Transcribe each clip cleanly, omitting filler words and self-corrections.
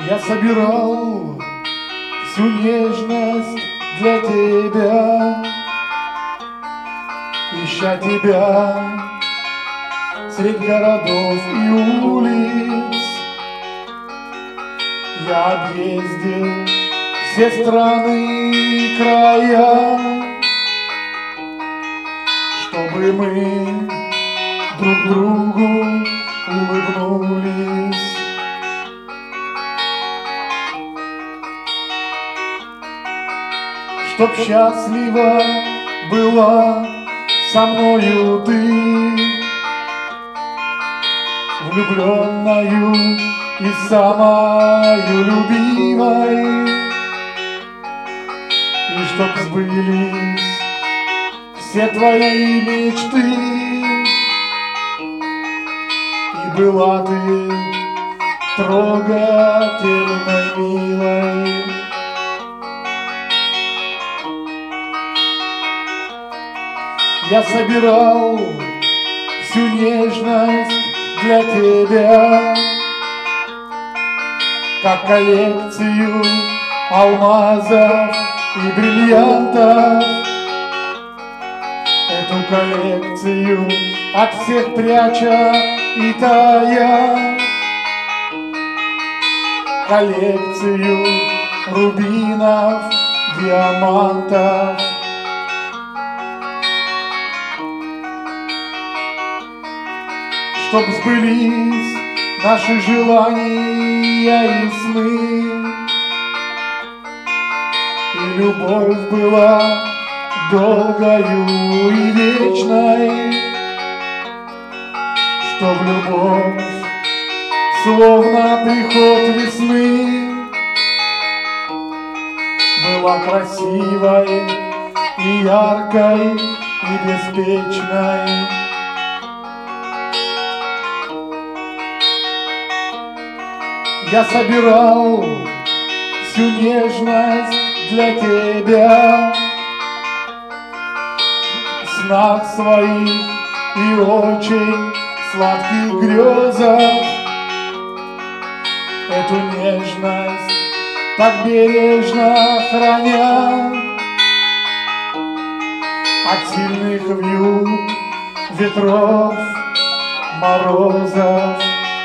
Я собирал всю нежность для тебя, ища тебя средь городов и улиц. Я объездил все страны и края, чтобы мы друг другу улыбнулись. Чтоб счастлива была со мною ты, влюбленною и самою любимой, и чтоб сбылись все твои мечты, и была ты трогательной, милой. Я собирал всю нежность для тебя, как коллекцию алмазов и бриллиантов. Эту коллекцию от всех пряча и тая, коллекцию рубинов, диамантов. Чтоб сбылись наши желания и сны, и любовь была долгою и вечной, чтоб любовь, словно приход весны, была красивой и яркой и беспечной. Я собирал всю нежность для тебя в снах своих и очень сладких грезах. Эту нежность так бережно храня от сильных вьюг, ветров, морозов.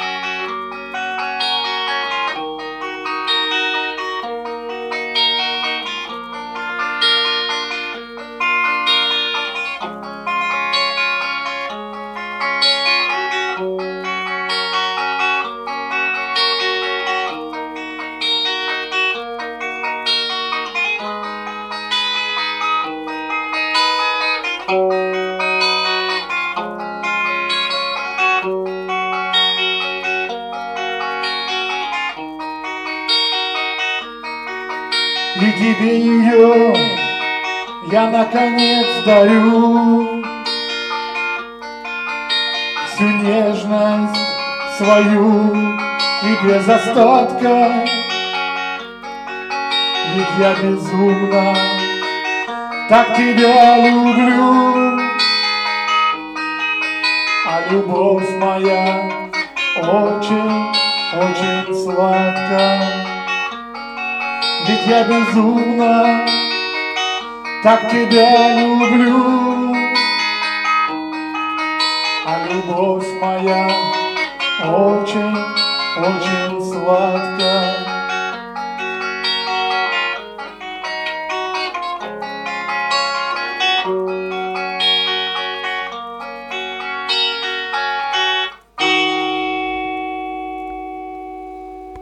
И тебе ее я наконец дарю, всю нежность свою и без остатка. Ведь я безумно так тебя люблю, а любовь моя очень, очень сладка. Ведь я безумно так тебя люблю, а любовь моя очень, очень сладка.